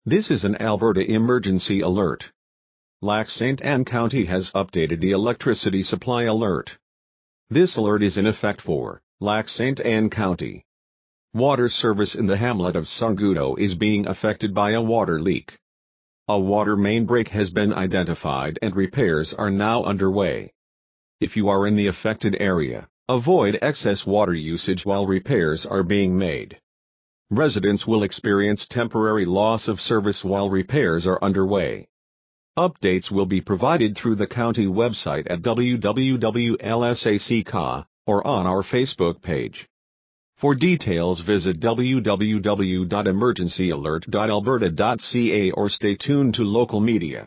This is an Alberta emergency alert. Lac Ste. Anne County has updated the electricity supply alert. This alert is in effect for Lac Ste. Anne County. Water service in the hamlet of Saungudo is being affected by a water leak. A water main break has been identified and repairs are now underway. If you are in the affected area, avoid excess water usage while repairs are being made. Residents will experience temporary loss of service while repairs are underway. Updates will be provided through the county website at www.lsac.ca or on our Facebook page. For details, visit www.emergencyalert.alberta.ca or stay tuned to local media.